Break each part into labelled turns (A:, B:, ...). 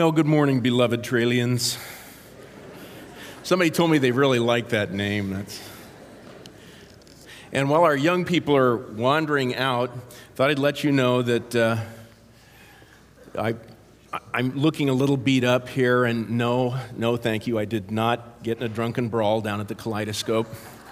A: Well, good morning, beloved Tralians. Somebody told me they really like that name. And while our young people are wandering out, thought I'd let you know that I'm looking a little beat up here, and no, thank you. I did not get in a drunken brawl down at the Kaleidoscope.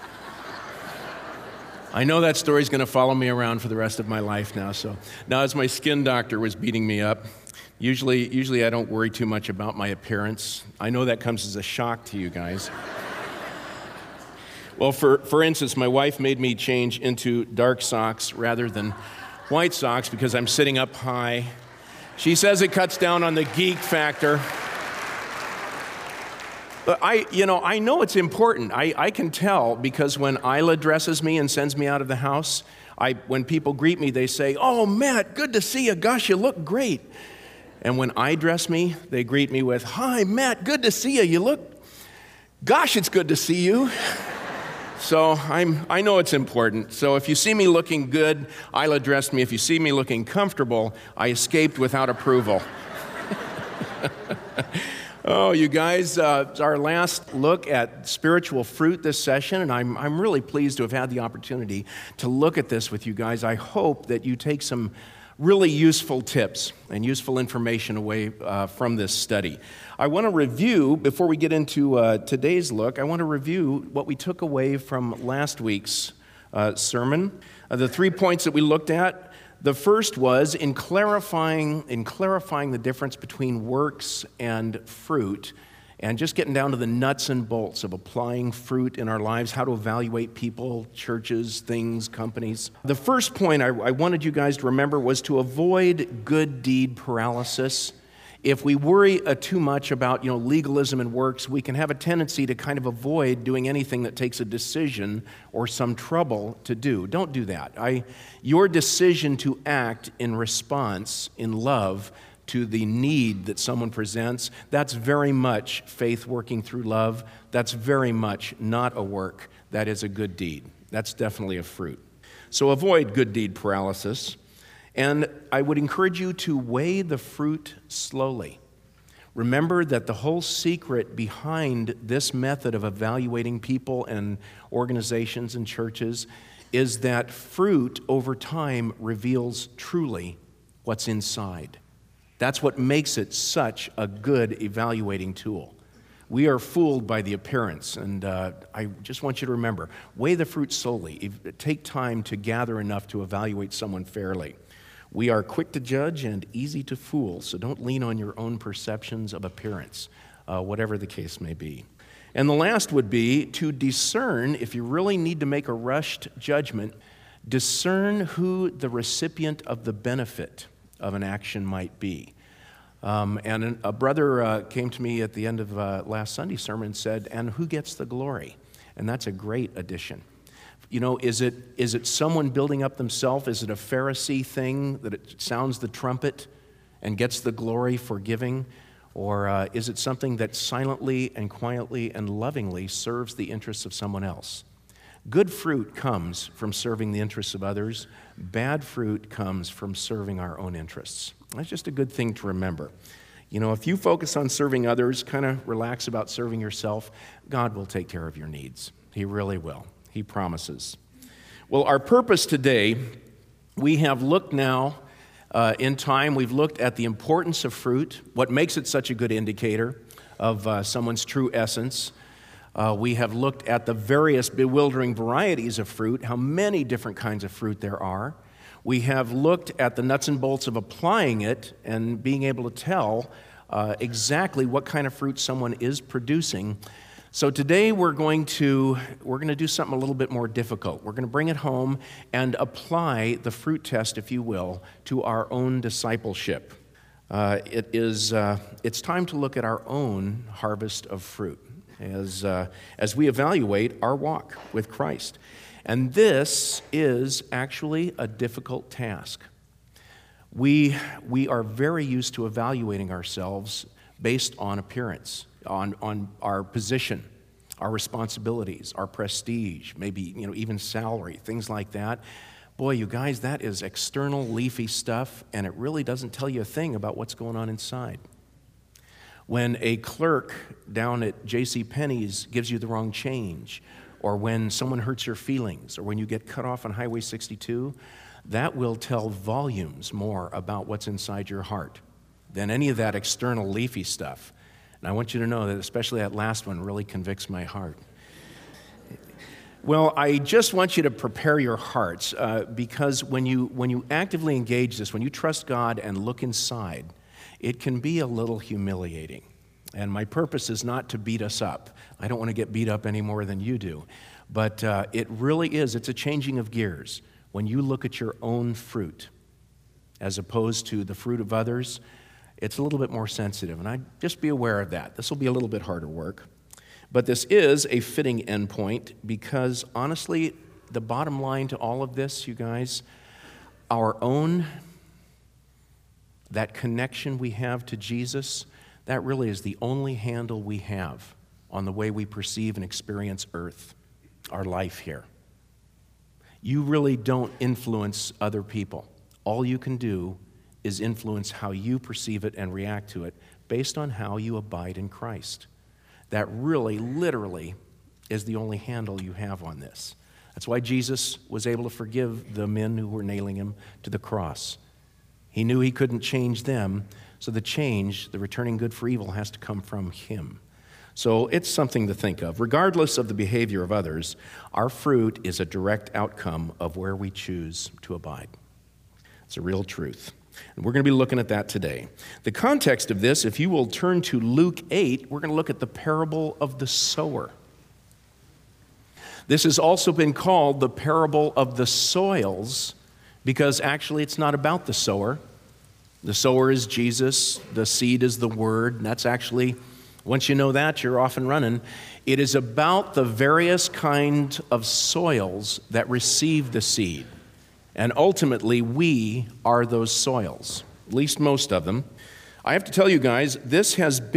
A: I know that story's going to follow me around for the rest of my life now. So now, as my skin doctor was beating me up, usually I don't worry too much about my appearance. I know that comes as a shock to you guys. Well, for instance, my wife made me change into dark socks rather than white socks because I'm sitting up high. She says it cuts down on the geek factor. But I know it's important. I can tell because when Isla dresses me and sends me out of the house, when people greet me, they say, "Oh, Matt, good to see you. Gosh, you look great." And when I dress me, they greet me with, "Hi, Matt, good to see you. You look, gosh, it's good to see you." So I know it's important. So if you see me looking good, Isla dressed me. If you see me looking comfortable, I escaped without approval. Oh, you guys, it's our last look at spiritual fruit this session, and I'm really pleased to have had the opportunity to look at this with you guys. I hope that you take some really useful tips and useful information away from this study. I want to review, before we get into today's look, I want to review what we took away from last week's sermon. The 3 points that we looked at. The first was in clarifying the difference between works and fruit, and just getting down to the nuts and bolts of applying fruit in our lives, how to evaluate people, churches, things, companies. The first point I wanted you guys to remember was to avoid good deed paralysis. If we worry too much about legalism and works, we can have a tendency to kind of avoid doing anything that takes a decision or some trouble to do. Don't do that. Your decision to act in response, in love, to the need that someone presents, that's very much faith working through love. That's very much not a work. That is a good deed. That's definitely a fruit. So avoid good deed paralysis. And I would encourage you to weigh the fruit slowly. Remember that the whole secret behind this method of evaluating people and organizations and churches is that fruit over time reveals truly what's inside. That's what makes it such a good evaluating tool. We are fooled by the appearance, and I just want you to remember, weigh the fruit slowly. Take time to gather enough to evaluate someone fairly. We are quick to judge and easy to fool, so don't lean on your own perceptions of appearance, whatever the case may be. And the last would be to discern, if you really need to make a rushed judgment, discern who the recipient of the benefit of an action might be. And a brother came to me at the end of last Sunday's sermon and said, "And who gets the glory?" And that's a great addition. Is it someone building up themselves? Is it a Pharisee thing that it sounds the trumpet and gets the glory for giving? Or is it something that silently and quietly and lovingly serves the interests of someone else? Good fruit comes from serving the interests of others. Bad fruit comes from serving our own interests. That's just a good thing to remember. If you focus on serving others, kind of relax about serving yourself, God will take care of your needs. He really will. He promises. Well, our purpose today, we have looked now in time, we've looked at the importance of fruit, what makes it such a good indicator of someone's true essence. We have looked at the various bewildering varieties of fruit, how many different kinds of fruit there are. We have looked at the nuts and bolts of applying it and being able to tell exactly what kind of fruit someone is producing. So today we're going to do something a little bit more difficult. We're going to bring it home and apply the fruit test, if you will, to our own discipleship. It's time to look at our own harvest of fruit as we evaluate our walk with Christ. And this is actually a difficult task. We are very used to evaluating ourselves based on appearance, on our position, our responsibilities, our prestige, maybe even salary, things like that. Boy, you guys, that is external leafy stuff, and it really doesn't tell you a thing about what's going on inside. when a clerk down at J.C. Penney's gives you the wrong change, or when someone hurts your feelings, or when you get cut off on Highway 62, that will tell volumes more about what's inside your heart than any of that external leafy stuff. And I want you to know that especially that last one really convicts my heart. Well, I just want you to prepare your hearts because when you actively engage this, when you trust God and look inside, it can be a little humiliating. And my purpose is not to beat us up. I don't want to get beat up any more than you do. But it really is. It's a changing of gears. When you look at your own fruit as opposed to the fruit of others, it's a little bit more sensitive. And I just be aware of that. This will be a little bit harder work. But this is a fitting endpoint because, honestly, the bottom line to all of this, you guys, that connection we have to Jesus, that really is the only handle we have on the way we perceive and experience earth, our life here. You really don't influence other people. All you can do is influence how you perceive it and react to it based on how you abide in Christ. That really, literally, is the only handle you have on this. That's why Jesus was able to forgive the men who were nailing him to the cross. He knew he couldn't change them, so the change, the returning good for evil, has to come from him. So it's something to think of. Regardless of the behavior of others, our fruit is a direct outcome of where we choose to abide. It's a real truth. And we're going to be looking at that today. The context of this, if you will turn to Luke 8, we're going to look at the parable of the sower. This has also been called the parable of the soils because actually it's not about the sower. The sower is Jesus, the seed is the word, and that's actually, once you know that, you're off and running. It is about the various kinds of soils that receive the seed. And ultimately, we are those soils, at least most of them. I have to tell you guys, this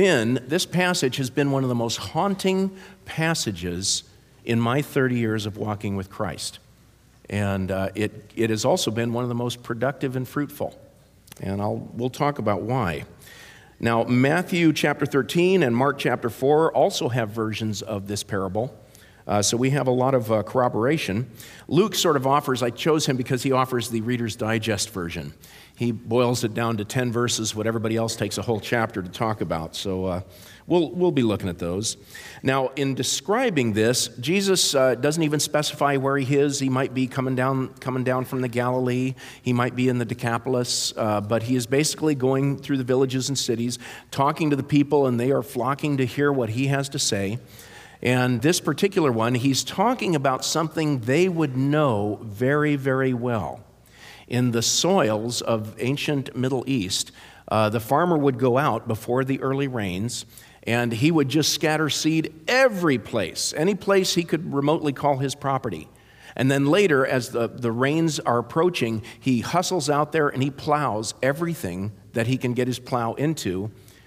A: passage has been one of the most haunting passages in my 30 years of walking with Christ. And it has also been one of the most productive and fruitful. And we'll talk about why. Now, Matthew chapter 13 and Mark chapter 4 also have versions of this parable. So we have a lot of corroboration. Luke sort of I chose him because he offers the Reader's Digest version. He boils it down to 10 verses, what everybody else takes a whole chapter to talk about. So we'll be looking at those. Now, in describing this, Jesus doesn't even specify where he is. He might be coming down from the Galilee. He might be in the Decapolis. But he is basically going through the villages and cities, talking to the people, and they are flocking to hear what he has to say. And this particular one, he's talking about something they would know very, very well. In the soils of ancient Middle East, the farmer would go out before the early rains, and he would just scatter seed every place, any place he could remotely call his property. And then later, as the rains are approaching, he hustles out there and he plows everything that he can get his plow into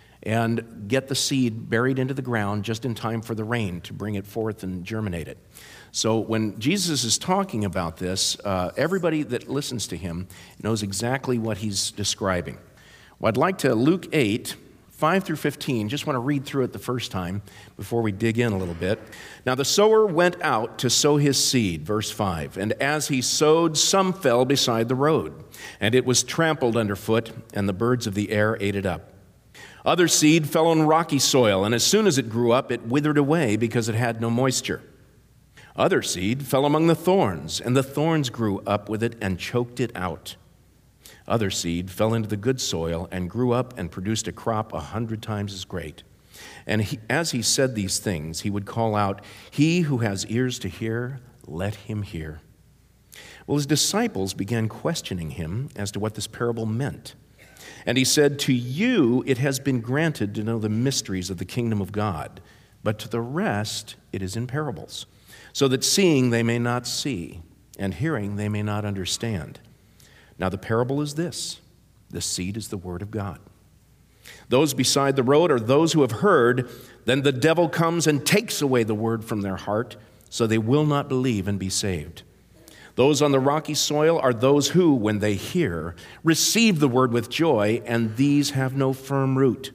A: and get the seed buried into the ground just in time for the rain to bring it forth and germinate it. So when Jesus is talking about this, everybody that listens to him knows exactly what he's describing. Well, I'd like to, Luke 8, 5 through 15, just want to read through it the first time before we dig in a little bit. Now the sower went out to sow his seed, verse 5, and as he sowed, some fell beside the road, and it was trampled underfoot, and the birds of the air ate it up. Other seed fell on rocky soil, and as soon as it grew up, it withered away because it had no moisture. Other seed fell among the thorns, and the thorns grew up with it and choked it out. Other seed fell into the good soil and grew up and produced a crop 100 times as great. And as he said these things, he would call out, "He who has ears to hear, let him hear." Well, his disciples began questioning him as to what this parable meant. And he said, "To you it has been granted to know the mysteries of the kingdom of God, but to the rest it is in parables, so that seeing they may not see, and hearing they may not understand. Now the parable is this: the seed is the word of God. Those beside the road are those who have heard, then the devil comes and takes away the word from their heart, so they will not believe and be saved. Those on the rocky soil are those who, when they hear, receive the word with joy, and these have no firm root.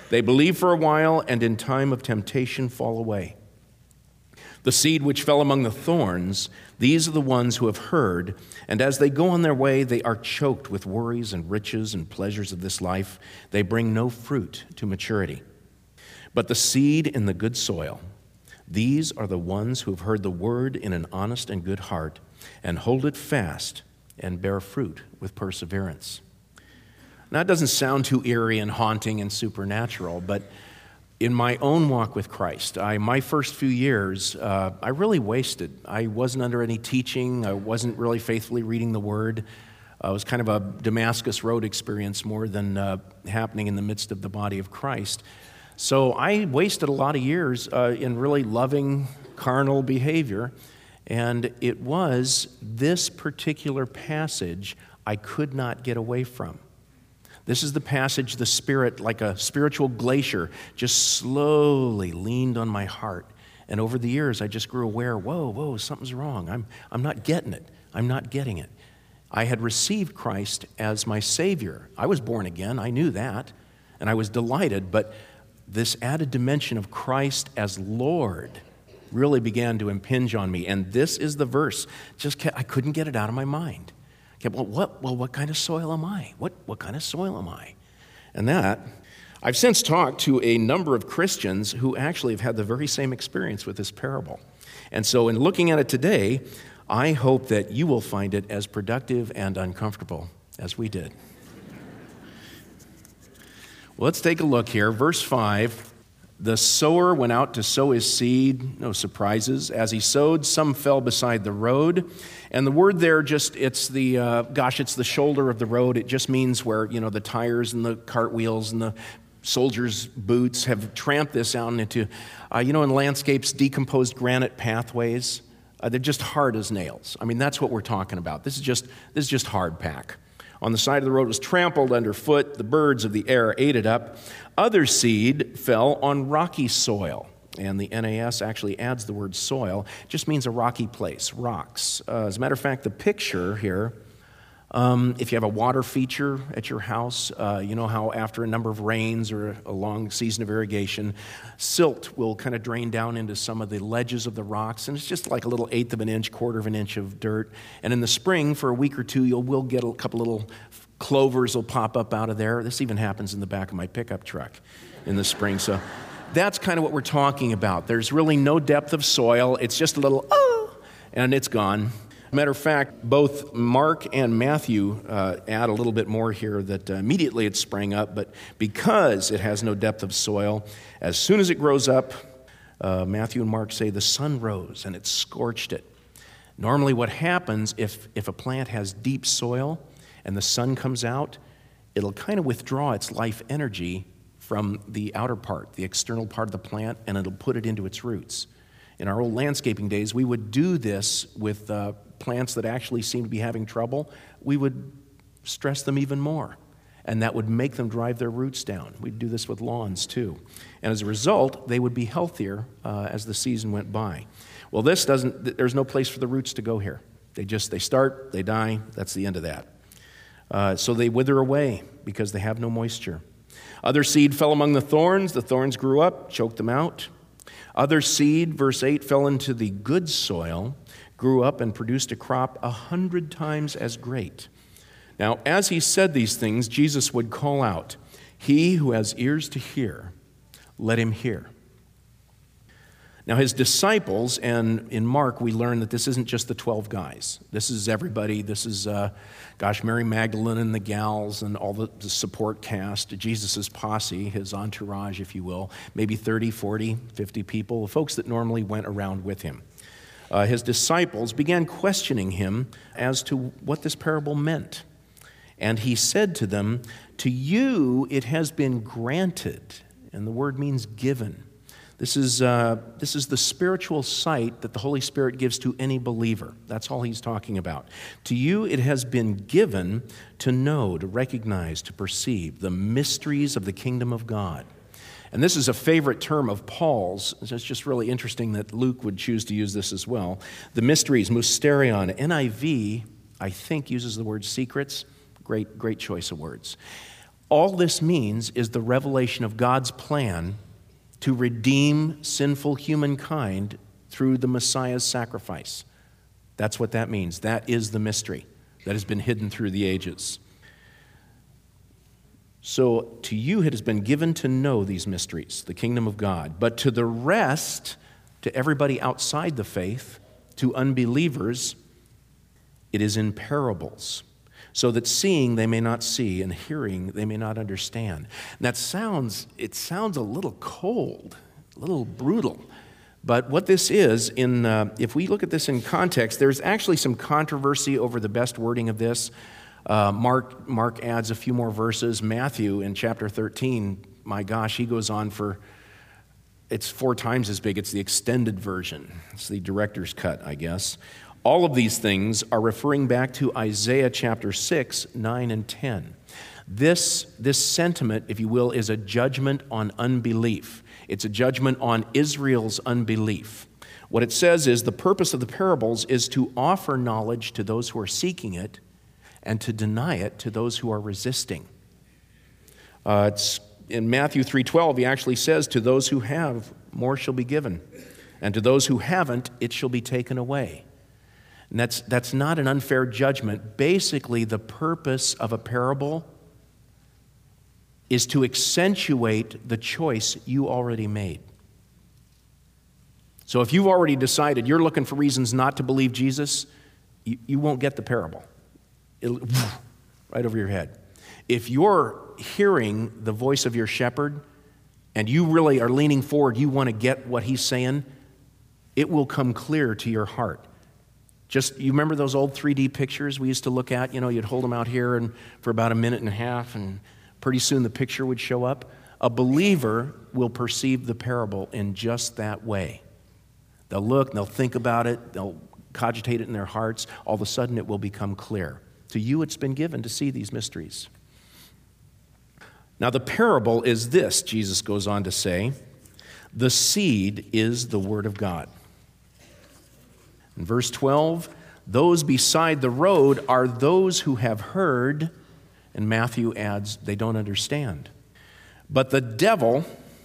A: They believe for a while, and in time of temptation fall away. The seed which fell among the thorns, these are the ones who have heard, and as they go on their way, they are choked with worries and riches and pleasures of this life. They bring no fruit to maturity. But the seed in the good soil, these are the ones who have heard the word in an honest and good heart, and hold it fast and bear fruit with perseverance. Now, it doesn't sound too eerie and haunting and supernatural, but in my own walk with Christ, my first few years, I really wasted. I wasn't under any teaching. I wasn't really faithfully reading the Word. It was kind of a Damascus Road experience more than happening in the midst of the body of Christ. So I wasted a lot of years in really loving carnal behavior, and it was this particular passage I could not get away from. This is the passage the Spirit, like a spiritual glacier, just slowly leaned on my heart. And over the years, I just grew aware, whoa, something's wrong. I'm not getting it. I'm not getting it. I had received Christ as my Savior. I was born again. I knew that. And I was delighted. But this added dimension of Christ as Lord really began to impinge on me. And this is the verse. I couldn't get it out of my mind. Okay, what kind of soil am I? What kind of soil am I? And that, I've since talked to a number of Christians who actually have had the very same experience with this parable. And so in looking at it today, I hope that you will find it as productive and uncomfortable as we did. Well, let's take a look here. Verse 5. The sower went out to sow his seed, no surprises. As he sowed, some fell beside the road. And the word there it's the shoulder of the road. It just means where, the tires and the cart wheels and the soldiers' boots have tramped this out into, in landscapes, decomposed granite pathways. They're just hard as nails. I mean, that's what we're talking about. This is just hard pack. On the side of the road was trampled underfoot. The birds of the air ate it up. Other seed fell on rocky soil. And the NAS actually adds the word soil. It just means a rocky place, rocks. As a matter of fact, the picture here, if you have a water feature at your house, you know how after a number of rains or a long season of irrigation, silt will kind of drain down into some of the ledges of the rocks, and it's just like a little eighth of an inch, quarter of an inch of dirt. And in the spring, for a week or two, we'll get a couple little clovers will pop up out of there. This even happens in the back of my pickup truck in the spring. So that's kind of what we're talking about. There's really no depth of soil. It's just a little, and it's gone. Matter of fact, both Mark and Matthew add a little bit more here that immediately it sprang up, but because it has no depth of soil, as soon as it grows up, Matthew and Mark say the sun rose and it scorched it. Normally what happens if a plant has deep soil and the sun comes out, it'll kind of withdraw its life energy from the outer part, the external part of the plant, and it'll put it into its roots. In our old landscaping days, we would do this with plants that actually seem to be having trouble. We would stress them even more, and that would make them drive their roots down. We'd do this with lawns too. And as a result, they would be healthier as the season went by. Well, there's no place for the roots to go here. They start, they die, that's the end of that. So they wither away because they have no moisture. Other seed fell among the thorns grew up, choked them out. Other seed, verse 8, fell into the good soil, grew up and produced a crop 100 times as great. Now, as he said these things, Jesus would call out, "He who has ears to hear, let him hear." Now, his disciples, and in Mark, we learn that this isn't just the 12 guys. This is everybody. This is, Mary Magdalene and the gals and all the support cast, Jesus' posse, his entourage, if you will, maybe 30, 40, 50 people, the folks that normally went around with him. His disciples began questioning him as to what this parable meant. And he said to them, "To you it has been granted," and the word means given. This is the spiritual sight that the Holy Spirit gives to any believer. That's all he's talking about. To you it has been given to know, to recognize, to perceive the mysteries of the kingdom of God. And this is a favorite term of Paul's. It's just really interesting that Luke would choose to use this as well. The mysteries, mysterion. NIV, I think, uses the word secrets. Great choice of words. All this means is the revelation of God's plan to redeem sinful humankind through the Messiah's sacrifice. That's what that means. That is the mystery that has been hidden through the ages. So to you it has been given to know these mysteries, the kingdom of God. But to the rest, to everybody outside the faith, to unbelievers, it is in parables, so that seeing they may not see, and hearing they may not understand. And it sounds a little cold, a little brutal. But what this is, if we look at this in context, there's actually some controversy over the best wording of this. Mark adds a few more verses. Matthew in chapter 13, my gosh, he goes on it's 4 times as big. It's the extended version. It's the director's cut, I guess. All of these things are referring back to Isaiah chapter 6, 9, and 10. This sentiment, if you will, is a judgment on unbelief. It's a judgment on Israel's unbelief. What it says is the purpose of the parables is to offer knowledge to those who are seeking it and to deny it to those who are resisting. It's in Matthew 3:12, he actually says, to those who have, more shall be given, and to those who haven't, it shall be taken away. And that's not an unfair judgment. Basically, the purpose of a parable is to accentuate the choice you already made. So if you've already decided you're looking for reasons not to believe Jesus, you won't get the parable. It'll right over your head. If you're hearing the voice of your shepherd and you really are leaning forward, you want to get what he's saying, it will come clear to your heart. You remember those old 3D pictures we used to look at? You'd hold them out here and for about a minute and a half, and pretty soon the picture would show up. A believer will perceive the parable in just that way. They'll look, they'll think about it, they'll cogitate it in their hearts. All of a sudden it will become clear. To you it's been given to see these mysteries. Now the parable is this, Jesus goes on to say, the seed is the word of God. In verse 12, those beside the road are those who have heard, and Matthew adds, they don't understand. But the devil,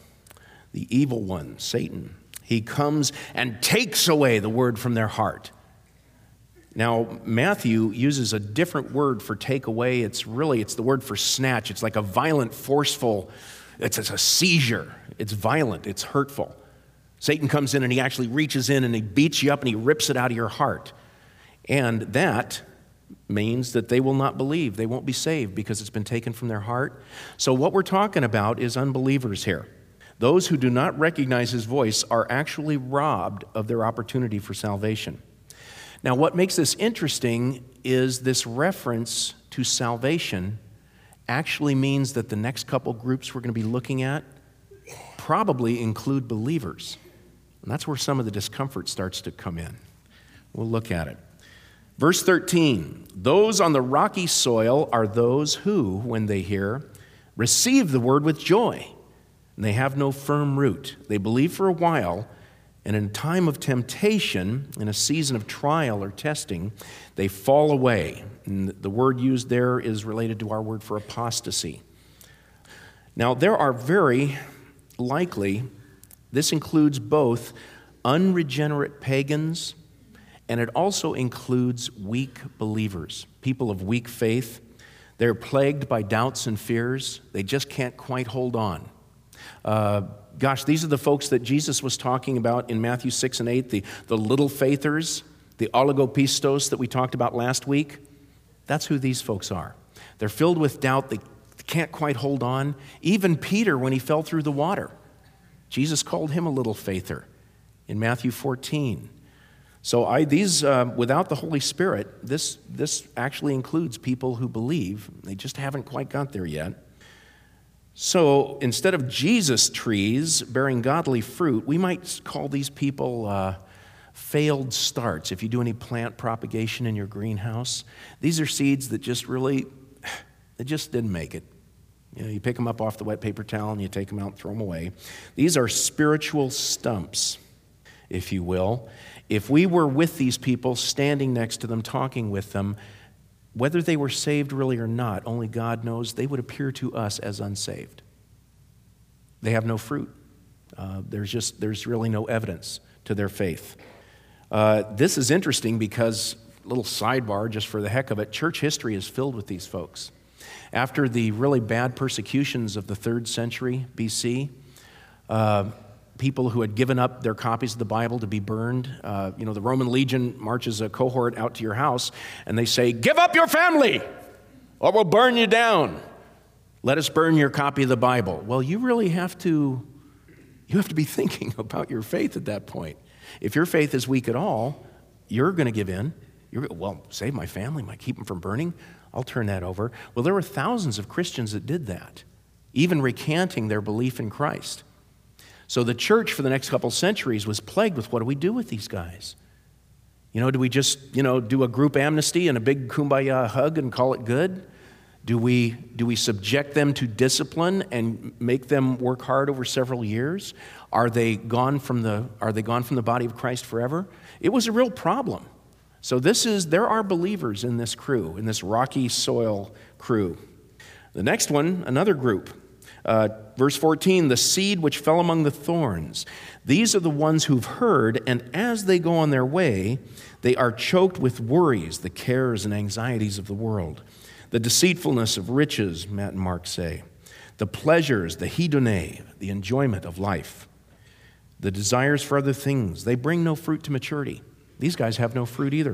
A: the evil one, Satan, he comes and takes away the word from their heart. Now, Matthew uses a different word for take away. It's the word for snatch. It's like a violent, forceful, it's a seizure. It's violent, it's hurtful. Satan comes in and he actually reaches in and he beats you up and he rips it out of your heart. And that means that they will not believe. They won't be saved because it's been taken from their heart. So what we're talking about is unbelievers here. Those who do not recognize his voice are actually robbed of their opportunity for salvation. Now, what makes this interesting is this reference to salvation actually means that the next couple groups we're going to be looking at probably include believers. And that's where some of the discomfort starts to come in. We'll look at it. Verse 13, those on the rocky soil are those who, when they hear, receive the word with joy, and they have no firm root. They believe for a while, and in a time of temptation, in a season of trial or testing, they fall away. And the word used there is related to our word for apostasy. Now, there are very likely, this includes both unregenerate pagans, and it also includes weak believers, people of weak faith. They're plagued by doubts and fears. They just can't quite hold on. These are the folks that Jesus was talking about in Matthew 6 and 8, the little faithers, the oligopistos that we talked about last week. That's who these folks are. They're filled with doubt. They can't quite hold on. Even Peter, when he fell through the water, Jesus called him a little faither in Matthew 14. So without the Holy Spirit, this actually includes people who believe. They just haven't quite got there yet. So instead of Jesus trees bearing godly fruit, we might call these people failed starts. If you do any plant propagation in your greenhouse, these are seeds that just didn't make it. You pick them up off the wet paper towel and you take them out and throw them away. These are spiritual stumps, if you will. If we were with these people, standing next to them, talking with them, whether they were saved really or not, only God knows, they would appear to us as unsaved. They have no fruit. There's really no evidence to their faith. This is interesting because, little sidebar just for the heck of it, church history is filled with these folks. After the really bad persecutions of the 3rd century BC, people who had given up their copies of the Bible to be burned, the Roman legion marches a cohort out to your house and they say, "Give up your family or we'll burn you down. Let us burn your copy of the Bible." Well, you really have to be thinking about your faith at that point. If your faith is weak at all, you're going to give in. Save my family, might keep them from burning. I'll turn that over. Well, there were thousands of Christians that did that, even recanting their belief in Christ. So the church for the next couple centuries was plagued with, what do we do with these guys? Do we just, do a group amnesty and a big kumbaya hug and call it good? Do we subject them to discipline and make them work hard over several years? Are they gone from the body of Christ forever? It was a real problem. So there are believers in this crew, in this rocky soil crew. The next one, another group. Verse 14, the seed which fell among the thorns. These are the ones who've heard, and as they go on their way, they are choked with worries, the cares and anxieties of the world. The deceitfulness of riches, Matt and Mark say. The pleasures, the hedone, the enjoyment of life. The desires for other things, they bring no fruit to maturity. These guys have no fruit either.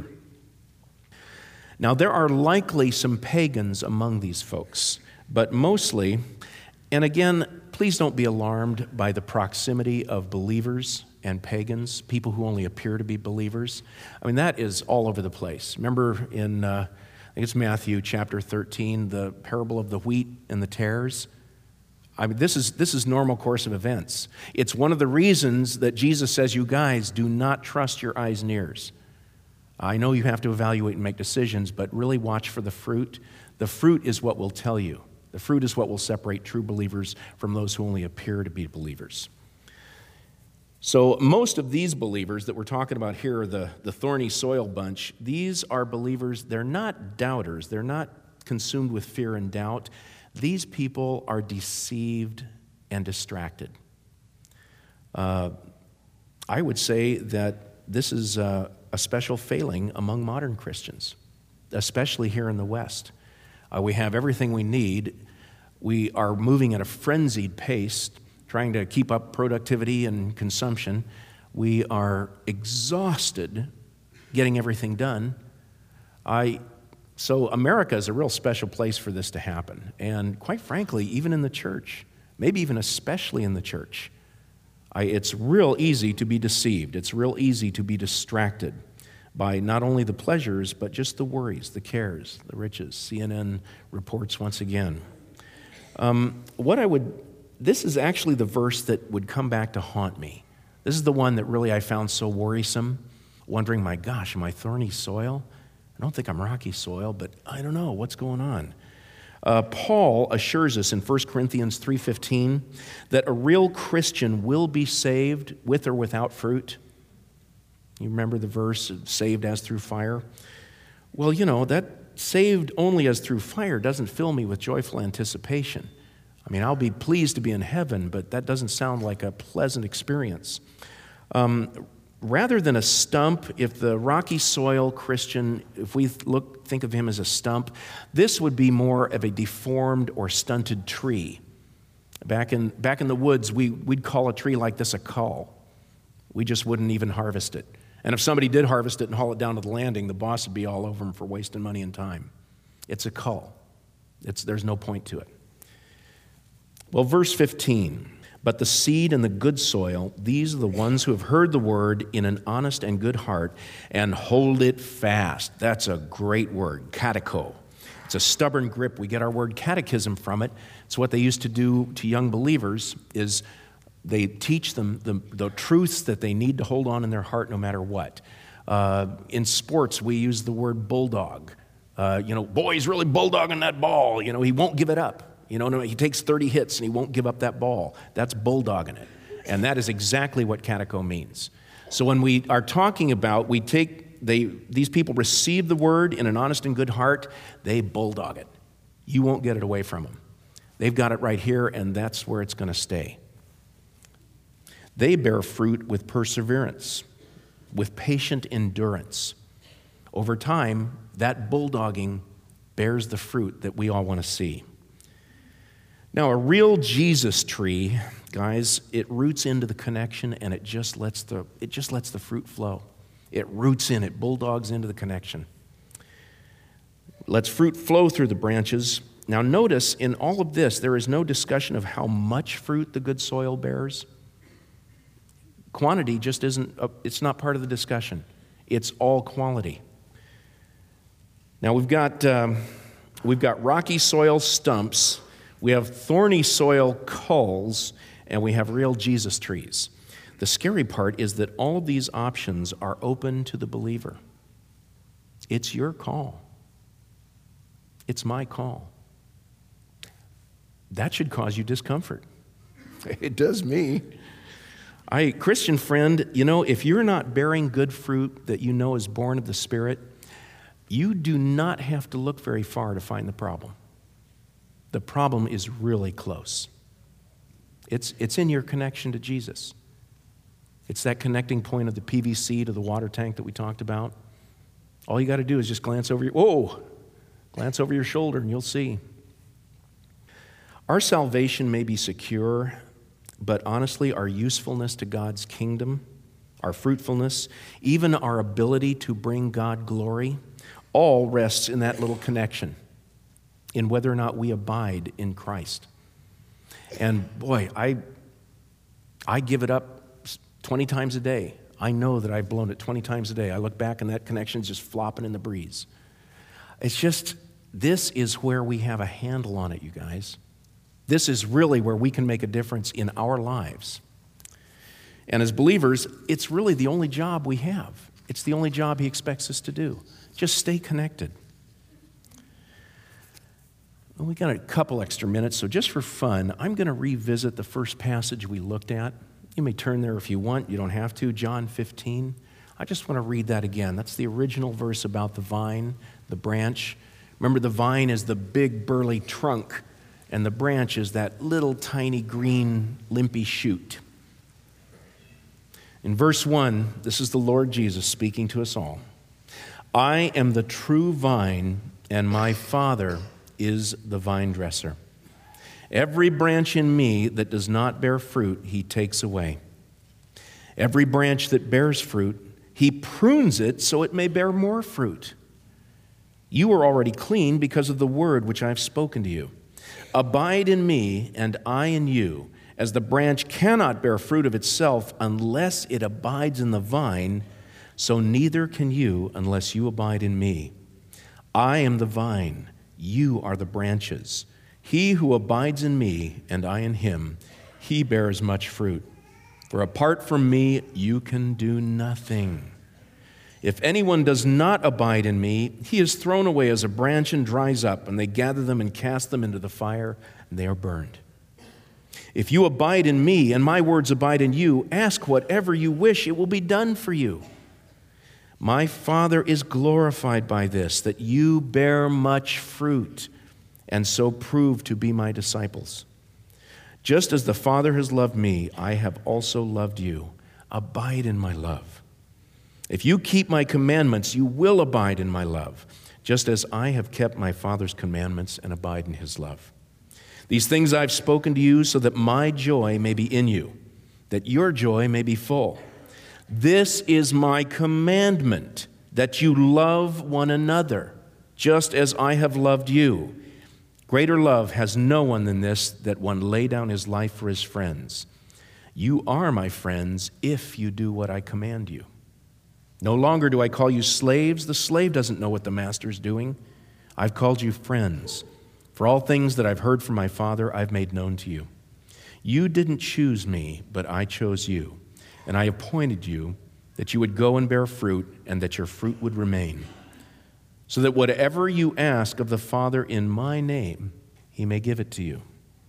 A: Now, there are likely some pagans among these folks, but mostly, and again, please don't be alarmed by the proximity of believers and pagans, people who only appear to be believers. I mean, that is all over the place. Remember in, I think it's Matthew chapter 13, the parable of the wheat and the tares? I mean, this is normal course of events. It's one of the reasons that Jesus says, you guys, do not trust your eyes and ears. I know you have to evaluate and make decisions, but really watch for the fruit. The fruit is what will tell you. The fruit is what will separate true believers from those who only appear to be believers. So most of these believers that we're talking about here, the thorny soil bunch, these are believers. They're not doubters. They're not consumed with fear and doubt. These people are deceived and distracted. I would say that this is a special failing among modern Christians, especially here in the West. We have everything we need. We are moving at a frenzied pace, trying to keep up productivity and consumption. We are exhausted getting everything done. So America is a real special place for this to happen. And quite frankly, even in the church, maybe even especially in the church, it's real easy to be deceived. It's real easy to be distracted by not only the pleasures, but just the worries, the cares, the riches. CNN reports once again. This is actually the verse that would come back to haunt me. This is the one that really I found so worrisome, wondering, my gosh, am I thorny soil? I don't think I'm rocky soil, but I don't know what's going on. Paul assures us in 1 Corinthians 3:15 that a real Christian will be saved with or without fruit. You remember the verse, saved as through fire? Well, that saved only as through fire doesn't fill me with joyful anticipation. I mean, I'll be pleased to be in heaven, but that doesn't sound like a pleasant experience. Rather than a stump, if the rocky soil Christian, if we think of him as a stump, this would be more of a deformed or stunted tree. Back in the woods, we'd call a tree like this a cull. We just wouldn't even harvest it. And if somebody did harvest it and haul it down to the landing, the boss would be all over them for wasting money and time. It's a cull. There's no point to it. Well, verse 15, but the seed and the good soil, these are the ones who have heard the word in an honest and good heart and hold it fast. That's a great word, catechō. It's a stubborn grip. We get our word catechism from it. It's what they used to do to young believers is they teach them the truths that they need to hold on in their heart no matter what. In sports, we use the word bulldog. Boy, he's really bulldogging that ball. He won't give it up. He takes 30 hits and he won't give up that ball. That's bulldogging it. And that is exactly what catechō means. So when we are talking about, we take these people receive the word in an honest and good heart, they bulldog it. You won't get it away from them. They've got it right here, and that's where it's going to stay. They bear fruit with perseverance, with patient endurance. Over time, that bulldogging bears the fruit that we all want to see. Now, a real Jesus tree, guys, it roots into the connection, and it just lets the fruit flow. It roots in, it bulldogs into the connection. Lets fruit flow through the branches. Now, notice in all of this, there is no discussion of how much fruit the good soil bears. Quantity just isn't, it's not part of the discussion. It's all quality. Now, we've got rocky soil stumps, we have thorny soil culls, and we have real Jesus trees. The scary part is that all of these options are open to the believer. It's your call. It's my call. That should cause you discomfort. It does me. Christian friend, if you're not bearing good fruit that you know is born of the Spirit, you do not have to look very far to find the problem. The problem is really close. It's in your connection to Jesus. It's that connecting point of the PVC to the water tank that we talked about. All you got to do is just glance over your shoulder and you'll see. Our salvation may be secure, but honestly, our usefulness to God's kingdom, our fruitfulness, even our ability to bring God glory, all rests in that little connection, in whether or not we abide in Christ. And boy, I give it up 20 times a day. I know that I've blown it 20 times a day. I look back and that connection's just flopping in the breeze. It's just, this is where we have a handle on it, you guys. This is really where we can make a difference in our lives. And as believers, it's really the only job we have. It's the only job He expects us to do. Just stay connected. Well, we got a couple extra minutes, so just for fun, I'm going to revisit the first passage we looked at. You may turn there if you want. You don't have to. John 15. I just want to read that again. That's the original verse about the vine, the branch. Remember, the vine is the big, burly trunk, and the branch is that little tiny green limpy shoot. In verse 1, this is the Lord Jesus speaking to us all. I am the true vine, and my Father is the vine dresser. Every branch in me that does not bear fruit, He takes away. Every branch that bears fruit, He prunes it so it may bear more fruit. You are already clean because of the word which I have spoken to you. Abide in me, and I in you. As the branch cannot bear fruit of itself unless it abides in the vine, so neither can you unless you abide in me. I am the vine, you are the branches. He who abides in me, and I in him, he bears much fruit. For apart from me, you can do nothing. If anyone does not abide in me, he is thrown away as a branch and dries up, and they gather them and cast them into the fire, and they are burned. If you abide in me, and my words abide in you, ask whatever you wish, it will be done for you. My Father is glorified by this, that you bear much fruit, and so prove to be my disciples. Just as the Father has loved me, I have also loved you. Abide in my love. If you keep my commandments, you will abide in my love, just as I have kept my Father's commandments and abide in his love. These things I've spoken to you so that my joy may be in you, that your joy may be full. This is my commandment, that you love one another, just as I have loved you. Greater love has no one than this, that one lay down his life for his friends. You are my friends if you do what I command you. No longer do I call you slaves. The slave doesn't know what the master is doing. I've called you friends. For all things that I've heard from my Father, I've made known to you. You didn't choose me, but I chose you. And I appointed you that you would go and bear fruit, and that your fruit would remain, so that whatever you ask of the Father in my name, he may give it to you.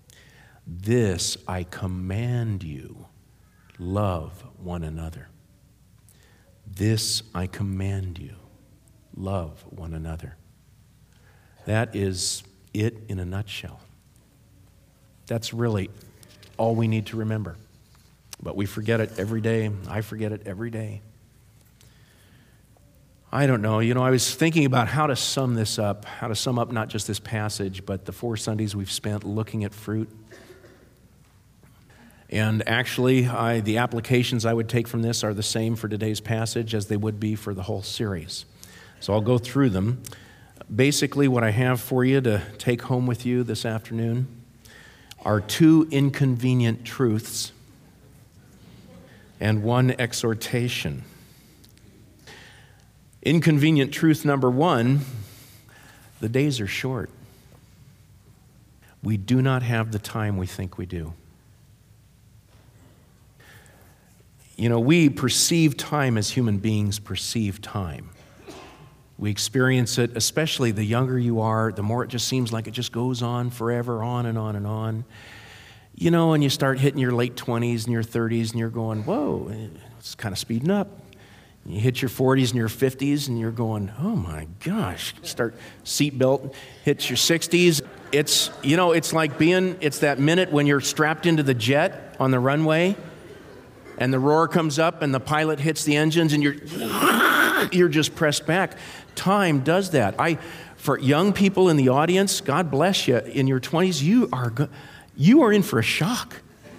A: This I command you, love one another. This I command you, love one another. That is it in a nutshell. That's really all we need to remember. But we forget it every day. I forget it every day. I don't know. I was thinking about how to sum this up, how to sum up not just this passage, but the 4 Sundays we've spent looking at fruit. And actually, the applications I would take from this are the same for today's passage as they would be for the whole series. So I'll go through them. Basically, what I have for you to take home with you this afternoon are 2 inconvenient truths and 1 exhortation. Inconvenient truth number 1, the days are short. We do not have the time we think we do. We perceive time as human beings perceive time. We experience it, especially the younger you are, the more it just seems like it just goes on forever, on and on and on. And you start hitting your late 20s and your 30s and you're going, whoa, it's kind of speeding up. You hit your 40s and your 50s and you're going, oh my gosh. Start seatbelt, hits your 60s. It's like it's that minute when you're strapped into the jet on the runway and the roar comes up and the pilot hits the engines and you're just pressed back. Time does that. For young people in the audience, God bless you, in your 20s, you are in for a shock.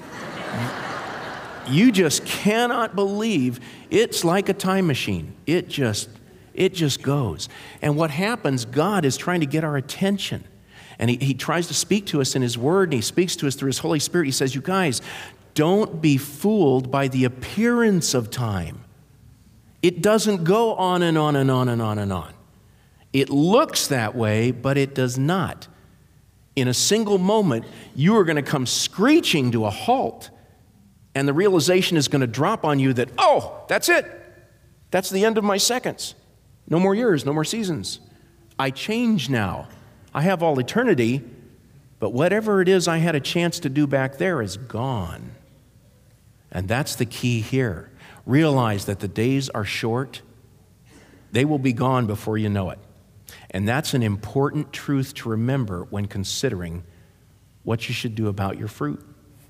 A: You just cannot believe it's like a time machine. It just goes. And what happens, God is trying to get our attention. And he tries to speak to us in His Word, and He speaks to us through His Holy Spirit. He says, you guys, don't be fooled by the appearance of time. It doesn't go on and on and on and on and on. It looks that way, but it does not. In a single moment, you are going to come screeching to a halt. And the realization is going to drop on you that, oh, that's it. That's the end of my seconds. No more years, no more seasons. I change now. I have all eternity, but whatever it is I had a chance to do back there is gone. And that's the key here. Realize that the days are short. They will be gone before you know it. And that's an important truth to remember when considering what you should do about your fruit.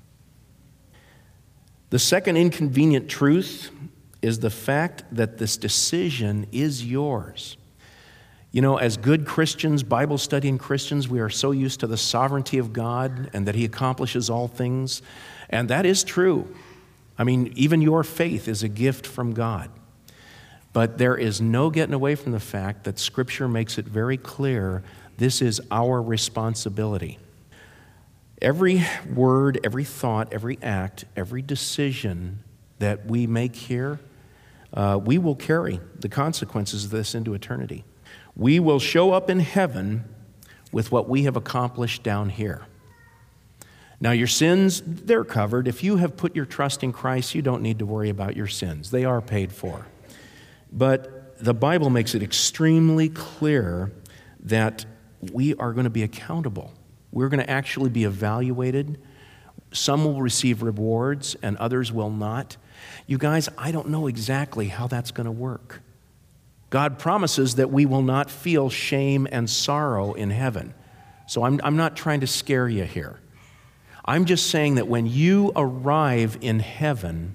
A: The second inconvenient truth is the fact that this decision is yours. As good Christians, Bible-studying Christians, we are so used to the sovereignty of God and that He accomplishes all things. And that is true. Even your faith is a gift from God. But there is no getting away from the fact that Scripture makes it very clear this is our responsibility. Every word, every thought, every act, every decision that we make here, we will carry the consequences of this into eternity. We will show up in heaven with what we have accomplished down here. Now, your sins, they're covered. If you have put your trust in Christ, you don't need to worry about your sins. They are paid for. But the Bible makes it extremely clear that we are going to be accountable. We're going to actually be evaluated. Some will receive rewards and others will not. You guys, I don't know exactly how that's going to work. God promises that we will not feel shame and sorrow in heaven. So I'm not trying to scare you here. I'm just saying that when you arrive in heaven,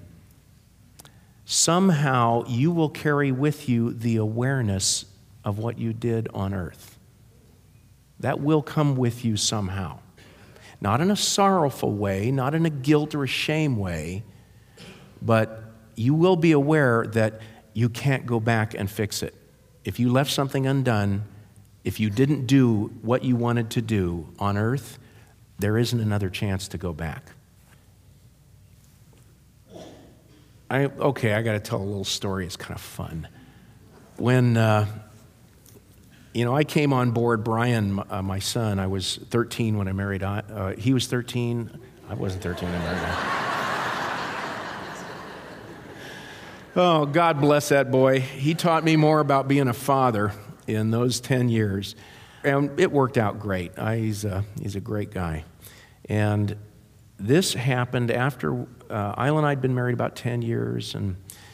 A: somehow you will carry with you the awareness of what you did on earth. That will come with you somehow. Not in a sorrowful way, not in a guilt or a shame way, but you will be aware that you can't go back and fix it. If you left something undone, if you didn't do what you wanted to do on earth, there isn't another chance to go back. I got to tell a little story. It's kind of fun. When, I came on board Brian, my son. I was 13 when I married. He was 13. I wasn't 13 when I married him. Oh, God bless that boy. He taught me more about being a father in those 10 years. And it worked out great. He's a great guy. And this happened after Isla and I had been married about 10 years.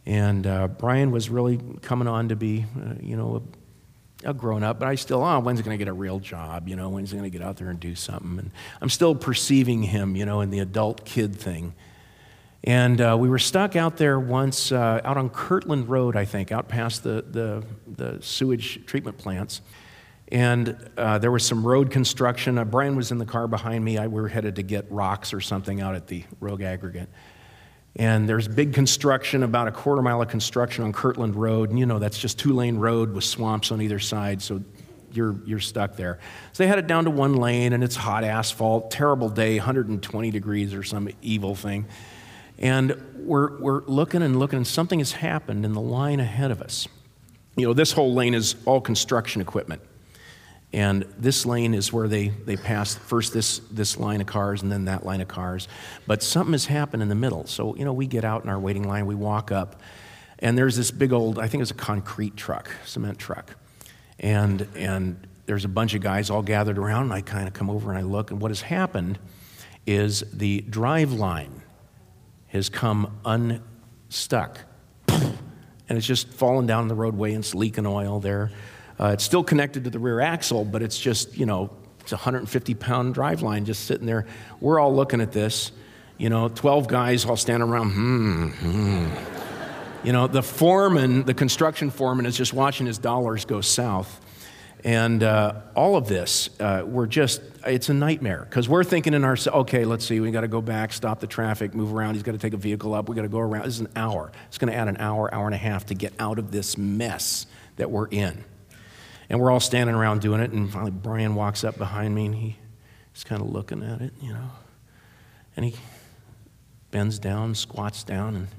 A: And Brian was really coming on to be, a grown-up, but I still, when's he going to get a real job? When's he going to get out there and do something? And I'm still perceiving him, in the adult kid thing. And we were stuck out there once, out on Kirtland Road, I think, out past the sewage treatment plants. And there was some road construction. Brian was in the car behind me. We were headed to get rocks or something out at the Rogue Aggregate. And there's big construction, about a quarter mile of construction on Kirtland Road. And that's just 2-lane road with swamps on either side, so you're stuck there. So they had it down to 1 lane, and it's hot asphalt, terrible day, 120 degrees or some evil thing. And we're looking and looking, and something has happened in the line ahead of us. This whole lane is all construction equipment. And this lane is where they pass first this line of cars and then that line of cars. But something has happened in the middle. So, we get out in our waiting line, we walk up, and there's this big old, I think it's a concrete truck, cement truck. And there's a bunch of guys all gathered around, and I kind of come over and I look, and what has happened is the drive line has come unstuck. And it's just fallen down the roadway, and it's leaking oil there. It's still connected to the rear axle, but it's just, it's a 150-pound drive line just sitting there. We're all looking at this, 12 guys all standing around, the foreman, the construction foreman, is just watching his dollars go south. And all of this, it's a nightmare, because we're thinking in ourselves, okay, let's see, we got to go back, stop the traffic, move around, he's got to take a vehicle up, we got to go around. This is an hour. It's going to add an hour and a half to get out of this mess that we're in. And we're all standing around doing it, and finally Brian walks up behind me, and he's kind of looking at it, and he bends down, squats down, and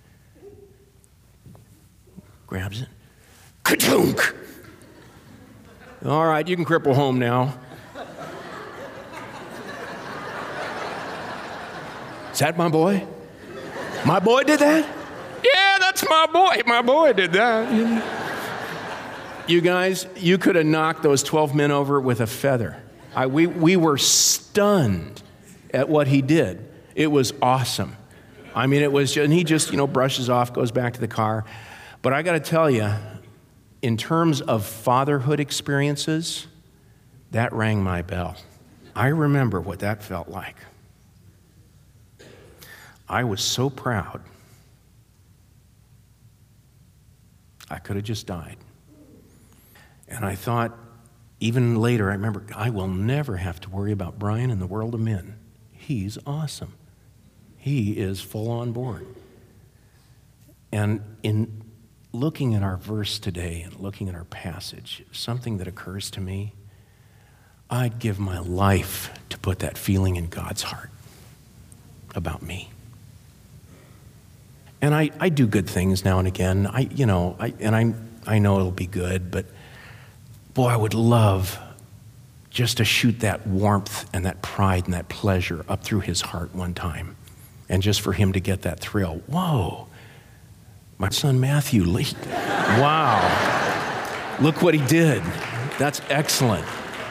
A: grabs it. Ka-chunk! All right, you can cripple home now. Is that my boy? My boy did that? Yeah, that's my boy. My boy did that. You guys, you could have knocked those 12 men over with a feather. We were stunned at what he did. It was awesome. I mean, and he just, brushes off, goes back to the car. But I got to tell you, in terms of fatherhood experiences, that rang my bell. I remember what that felt like. I was so proud. I could have just died. And I thought, even later, I remember, I will never have to worry about Brian in the world of men. He's awesome. He is full on board. And in looking at our verse today and looking at our passage, something that occurs to me, I'd give my life to put that feeling in God's heart about me. And I do good things now and again. I know it'll be good, but boy, I would love just to shoot that warmth and that pride and that pleasure up through his heart one time. And just for him to get that thrill. Whoa, my son Matthew leaped. Wow, look what he did. That's excellent.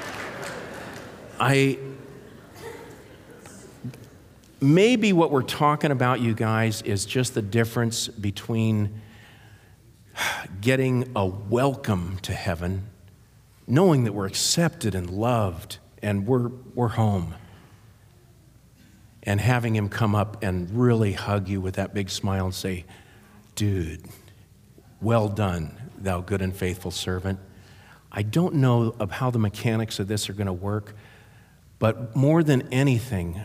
A: Maybe what we're talking about, you guys, is just the difference between getting a welcome to heaven, knowing that we're accepted and loved and we're home, and having him come up and really hug you with that big smile and say, dude, well done, thou good and faithful servant. I don't know of how the mechanics of this are going to work, but more than anything,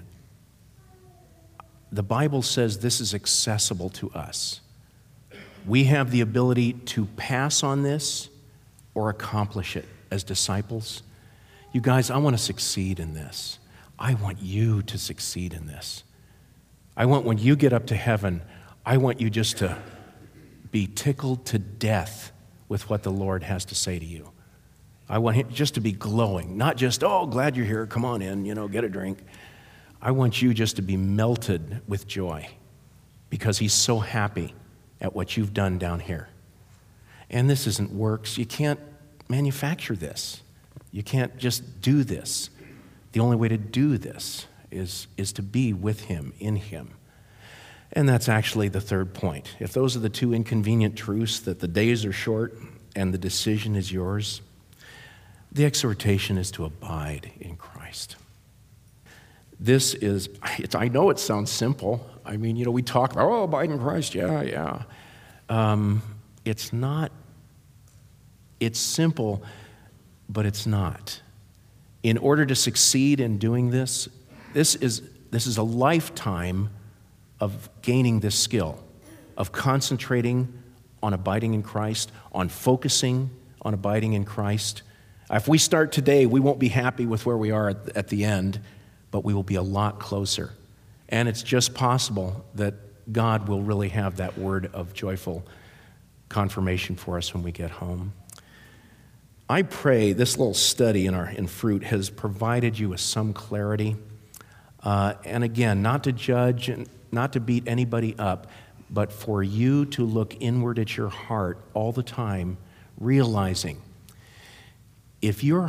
A: the Bible says this is accessible to us. We have the ability to pass on this or accomplish it as disciples. You guys, I want to succeed in this. I want you to succeed in this. I want, when you get up to heaven, I want you just to be tickled to death with what the Lord has to say to you. I want him just to be glowing, not just, oh, glad you're here, come on in, get a drink. I want you just to be melted with joy because he's so happy at what you've done down here. And this isn't works. You can't manufacture this. You can't just do this. The only way to do this is to be with him, in him. And that's actually the third point. If those are the two inconvenient truths, that the days are short and the decision is yours, the exhortation is to abide in Christ. This is, I know it sounds simple. I mean, we talk about, abide in Christ, yeah. It's not, it's simple, but it's not. In order to succeed in doing this, this is a lifetime of gaining this skill, of concentrating on abiding in Christ, on focusing on abiding in Christ. If we start today, we won't be happy with where we are at the end, but we will be a lot closer. And it's just possible that God will really have that word of joyful confirmation for us when we get home. I pray this little study in fruit has provided you with some clarity. And again, not to judge and not to beat anybody up, but for you to look inward at your heart all the time, realizing if you're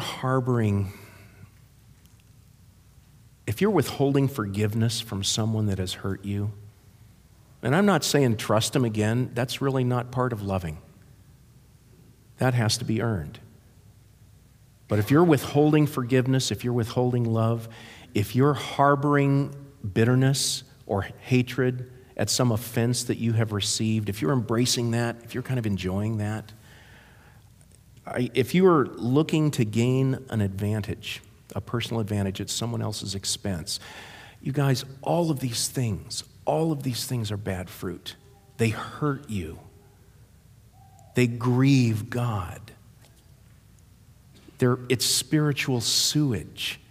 A: withholding forgiveness from someone that has hurt you, and I'm not saying trust them again, that's really not part of loving. That has to be earned. But if you're withholding forgiveness, if you're withholding love, if you're harboring bitterness or hatred at some offense that you have received, if you're embracing that, if you're kind of enjoying that, if you are looking to gain an advantage, a personal advantage at someone else's expense, you guys, all of these things are bad fruit. They hurt you. They grieve God. It's spiritual sewage.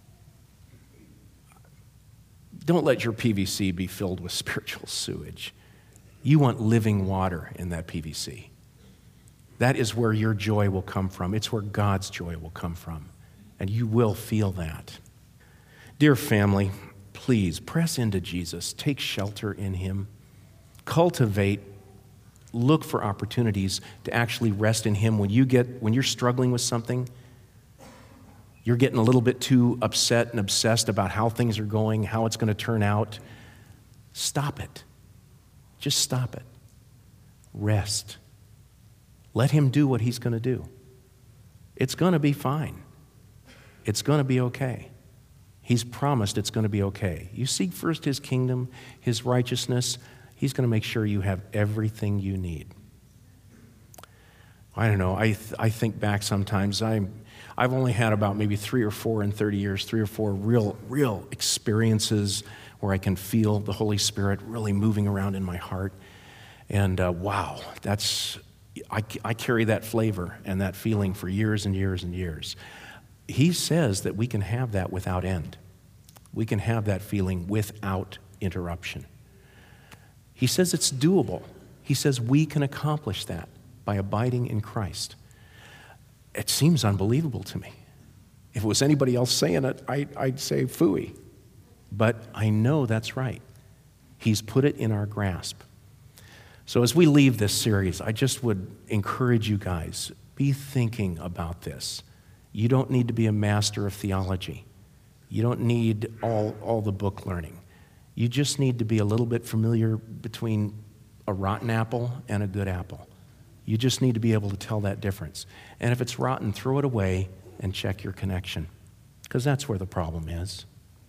A: Don't let your PVC be filled with spiritual sewage. You want living water in that PVC. That is where your joy will come from. It's where God's joy will come from. And you will feel that. Dear family, please press into Jesus. Take shelter in Him. Cultivate, look for opportunities to actually rest in Him. When you're struggling with something, you're getting a little bit too upset and obsessed about how things are going, how it's going to turn out. Stop it. Just stop it. Rest. Let Him do what He's going to do. It's going to be fine. It's going to be okay. He's promised it's going to be okay. You seek first His kingdom, His righteousness. He's going to make sure you have everything you need. I don't know. I think back sometimes. I've only had about maybe 3 or 4 in 30 years, 3 or 4 real experiences where I can feel the Holy Spirit really moving around in my heart. And wow, I carry that flavor and that feeling for years and years and years. He says that we can have that without end. We can have that feeling without interruption. He says it's doable. He says we can accomplish that by abiding in Christ. It seems unbelievable to me. If it was anybody else saying it, I'd say phooey. But I know that's right. He's put it in our grasp. So as we leave this series, I just would encourage you guys, be thinking about this. You don't need to be a master of theology. You don't need all the book learning. You just need to be a little bit familiar between a rotten apple and a good apple. You just need to be able to tell that difference. And if it's rotten, throw it away and check your connection, because that's where the problem is.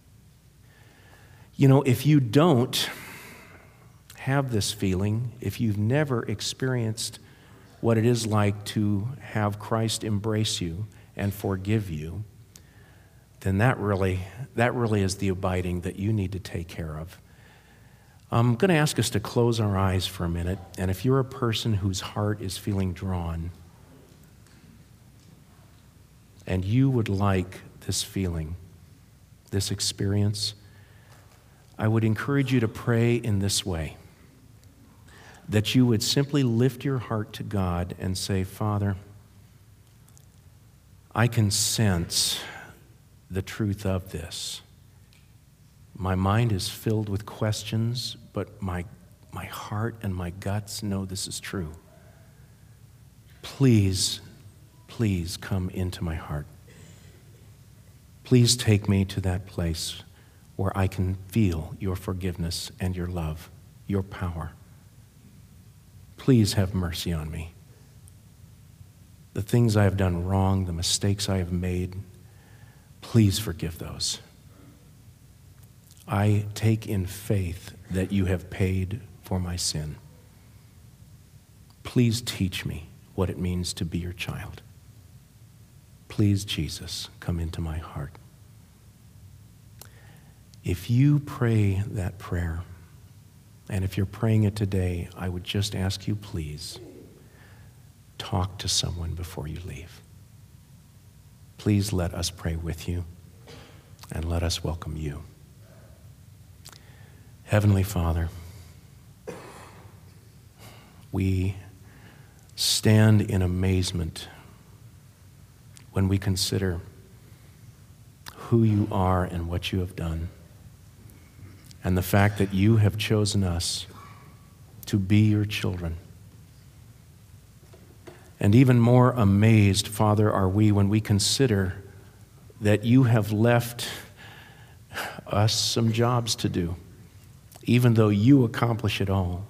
A: If you don't have this feeling, if you've never experienced what it is like to have Christ embrace you and forgive you, then that really is the abiding that you need to take care of. I'm going to ask us to close our eyes for a minute, and if you're a person whose heart is feeling drawn, and you would like this feeling, this experience, I would encourage you to pray in this way, that you would simply lift your heart to God and say, Father, I can sense the truth of this. My mind is filled with questions, but my heart and my guts know this is true. Please come into my heart. Please take me to that place where I can feel your forgiveness and your love. your power. Please have mercy on me. The things I have done wrong, the mistakes I have made, please forgive those. I take in faith that you have paid for my sin. Please teach me what it means to be your child. Please, Jesus, come into my heart. If you pray that prayer, and if you're praying it today, I would just ask you, please, talk to someone before you leave. Please let us pray with you, and let us welcome you. Heavenly Father, we stand in amazement when we consider who you are and what you have done, and the fact that you have chosen us to be your children. And even more amazed, Father, are we when we consider that you have left us some jobs to do. Even though you accomplish it all,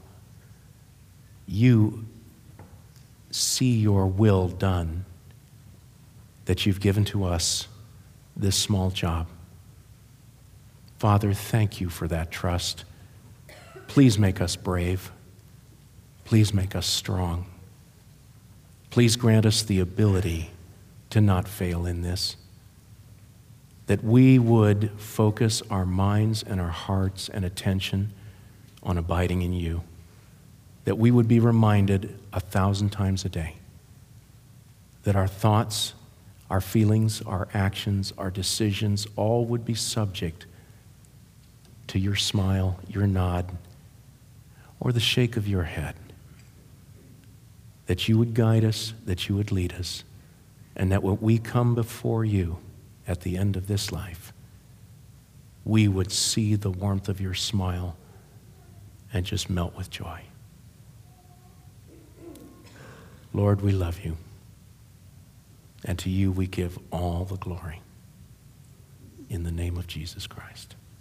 A: you see your will done, that you've given to us this small job. Father, thank you for that trust. Please make us brave. Please make us strong. Please grant us the ability to not fail in this, that we would focus our minds and our hearts and attention on abiding in you, that we would be reminded 1,000 times a day that our thoughts, our feelings, our actions, our decisions, all would be subject to your smile, your nod, or the shake of your head, that you would guide us, that you would lead us, and that when we come before you at the end of this life, we would see the warmth of your smile and just melt with joy. Lord, we love you, and to you we give all the glory. In the name of Jesus Christ.